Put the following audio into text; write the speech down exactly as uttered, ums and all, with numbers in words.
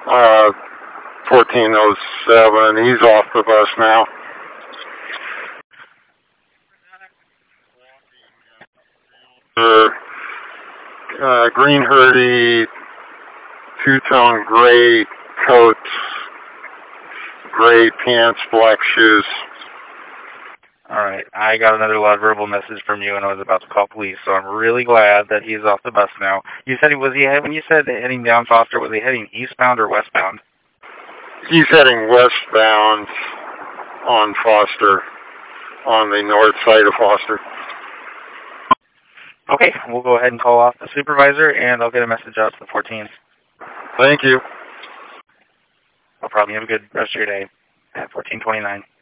Uh, fourteen oh seven. He's off the bus now. Uh, uh, green hoodie, two-tone gray coat, gray pants, black shoes. Alright, I got another loud verbal message from you and I was about to call police, so I'm really glad that he's off the bus now. You said he was he when you said heading down Foster, was he heading eastbound or westbound? He's heading westbound on Foster, on the north side of Foster. Okay, we'll go ahead and call off the supervisor and I'll get a message out to the fourteens. Thank you. No problem. You have a good rest of your day at fourteen twenty-nine.